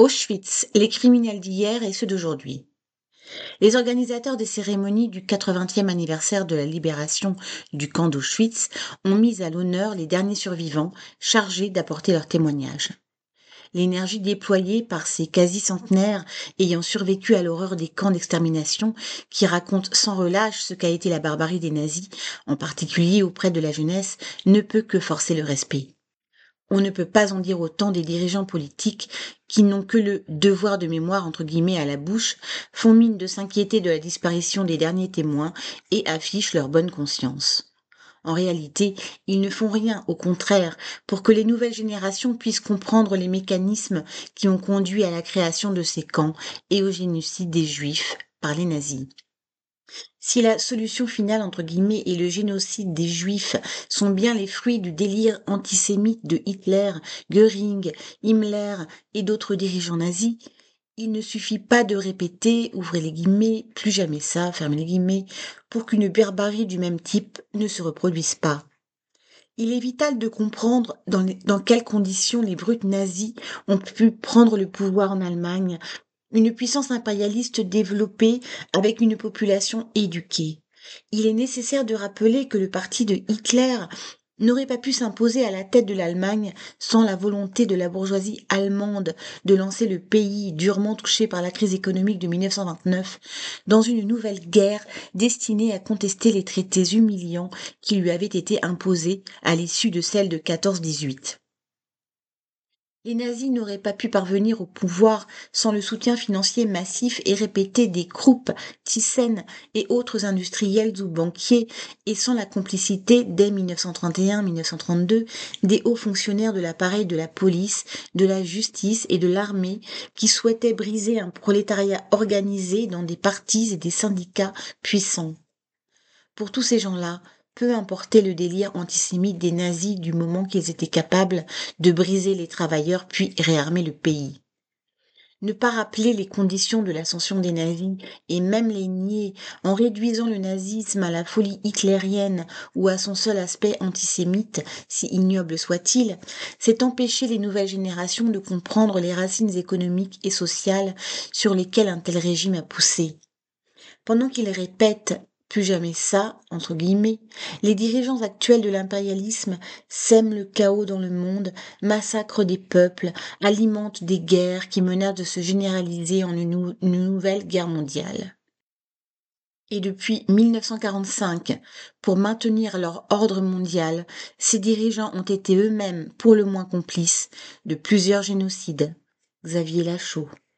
Auschwitz, les criminels d'hier et ceux d'aujourd'hui. Les organisateurs des cérémonies du 80e anniversaire de la libération du camp d'Auschwitz ont mis à l'honneur les derniers survivants chargés d'apporter leur témoignage. L'énergie déployée par ces quasi-centenaires ayant survécu à l'horreur des camps d'extermination qui racontent sans relâche ce qu'a été la barbarie des nazis, en particulier auprès de la jeunesse, ne peut que forcer le respect. On ne peut pas en dire autant des dirigeants politiques qui n'ont que le devoir de mémoire entre guillemets à la bouche, font mine de s'inquiéter de la disparition des derniers témoins et affichent leur bonne conscience. En réalité, ils ne font rien, au contraire, pour que les nouvelles générations puissent comprendre les mécanismes qui ont conduit à la création de ces camps et au génocide des Juifs par les nazis. Si la solution finale, entre guillemets, et le génocide des Juifs sont bien les fruits du délire antisémite de Hitler, Göring, Himmler et d'autres dirigeants nazis, il ne suffit pas de répéter, ouvrez les guillemets, plus jamais ça, fermez les guillemets, pour qu'une barbarie du même type ne se reproduise pas. Il est vital de comprendre dans quelles conditions les brutes nazis ont pu prendre le pouvoir en Allemagne, une puissance impérialiste développée avec une population éduquée. Il est nécessaire de rappeler que le parti de Hitler n'aurait pas pu s'imposer à la tête de l'Allemagne sans la volonté de la bourgeoisie allemande de lancer le pays durement touché par la crise économique de 1929 dans une nouvelle guerre destinée à contester les traités humiliants qui lui avaient été imposés à l'issue de celle de 14-18. Les nazis n'auraient pas pu parvenir au pouvoir sans le soutien financier massif et répété des Krupp, Thyssen et autres industriels ou banquiers, et sans la complicité dès 1931-1932 des hauts fonctionnaires de l'appareil de la police, de la justice et de l'armée qui souhaitaient briser un prolétariat organisé dans des partis et des syndicats puissants. Pour tous ces gens-là, peu importait le délire antisémite des nazis du moment qu'ils étaient capables de briser les travailleurs puis réarmer le pays. Ne pas rappeler les conditions de l'ascension des nazis et même les nier en réduisant le nazisme à la folie hitlérienne ou à son seul aspect antisémite, si ignoble soit-il, c'est empêcher les nouvelles générations de comprendre les racines économiques et sociales sur lesquelles un tel régime a poussé. Pendant qu'ils répètent plus jamais ça, entre guillemets, les dirigeants actuels de l'impérialisme sèment le chaos dans le monde, massacrent des peuples, alimentent des guerres qui menacent de se généraliser en une nouvelle guerre mondiale. Et depuis 1945, pour maintenir leur ordre mondial, ces dirigeants ont été eux-mêmes, pour le moins complices, de plusieurs génocides. Xavier Lachaud.